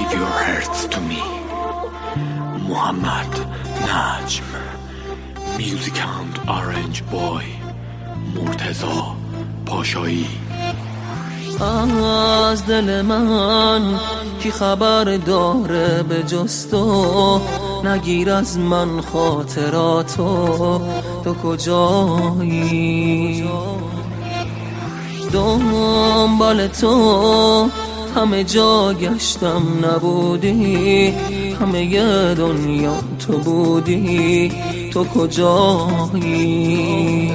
your hearts to me. محمد نجم. Music and Orange Boy. مرتضی پاشایی. از دل من کی خبر داره به جز تو؟ نگیر از من خاطراتو، تو کجایی؟ دنبال تو همه جا گشتم نبودی، همه ی دنیا تو بودی، تو کجایی؟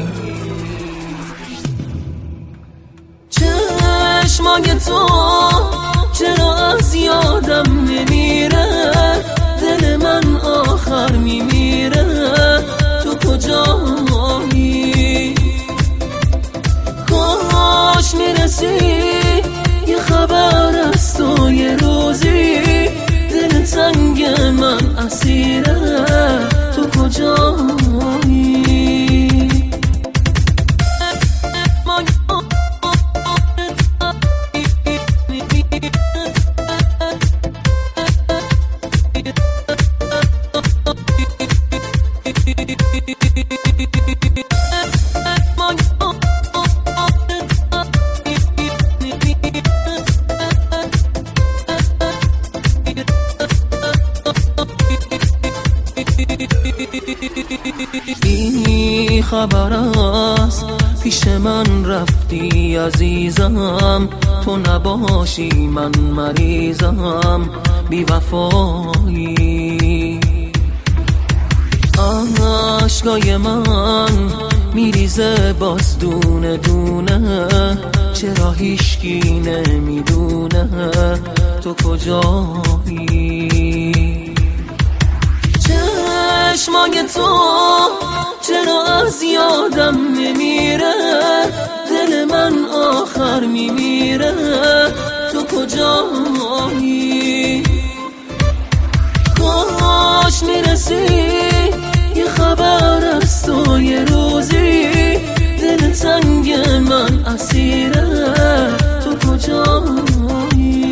چشمای تو چرا از یادم نمیره؟ دل من آخر میمیره، تو کجایی؟ کاش میرسی یه خبر از تو یه روزی، دل تنگ من اسیره، تو کجایی؟ بی خبر است پیش من رفتی عزیزم، تو نباشی من مریضم، بی وفایی. عشقای من میریزه باز دونه دونه، چرا هیچکی نمیدونه تو کجایی؟ چشمای تو چرا از یادم نمیره؟ دل من آخر میمیره، تو کجایی؟ کاش میرسی یه خبر از تو یه روزی، دل تنگ من اسیره، تو کجایی؟